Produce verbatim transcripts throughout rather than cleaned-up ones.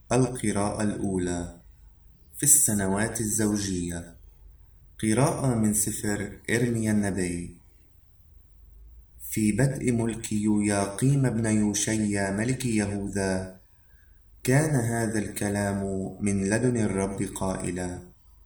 القراءة الأولى في السنوات الزوجية. قراءة من سفر إرميا النبي. في بدء ملك يوياقيم بن يوشيا ملك يهوذا كان هذا الكلام من لدن الرب قائلا: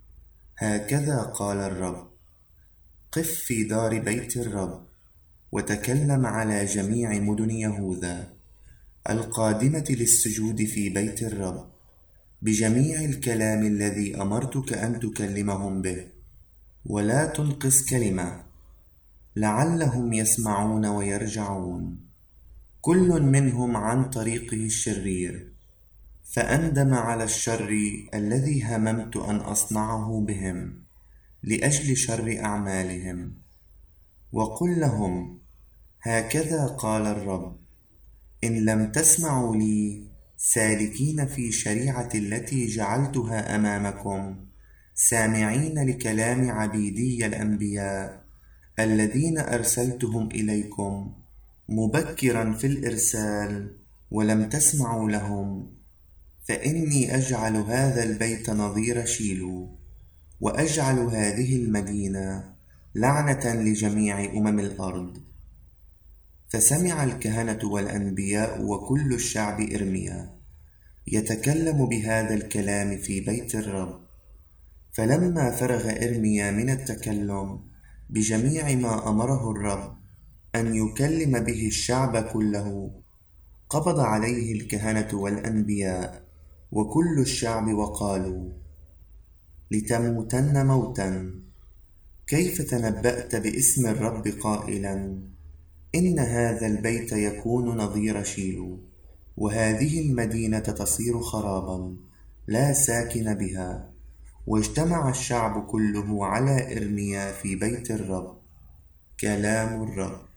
هكذا قال الرب: قف في دار بيت الرب وتكلم على جميع مدن يهوذا القادمة للسجود في بيت الرب بجميع الكلام الذي أمرتك أن تكلمهم به، ولا تنقص كلمة، لعلهم يسمعون ويرجعون كل منهم عن طريقه الشرير، فأندم على الشر الذي هممت أن أصنعه بهم لأجل شر أعمالهم. وقل لهم: هكذا قال الرب: إن لم تسمعوا لي سالكين في شريعة التي جعلتها أمامكم، سامعين لكلام عبيدي الأنبياء الذين أرسلتهم إليكم مبكرا في الإرسال، ولم تسمعوا لهم، فإني أجعل هذا البيت نظير شيلو، وأجعل هذه المدينة لعنة لجميع أمم الأرض. فسمع الكهنة والأنبياء وكل الشعب إرميا يتكلم بهذا الكلام في بيت الرب. فلما فرغ إرميا من التكلم بجميع ما أمره الرب أن يكلم به الشعب كله، قبض عليه الكهنة والأنبياء وكل الشعب وقالوا: لتموتن موتا، كيف تنبأت باسم الرب قائلا: إن هذا البيت يكون نظير شيلو، وهذه المدينة تصير خرابا لا ساكن بها؟ واجتمع الشعب كله على إرميا في بيت الرب. كلام الرب.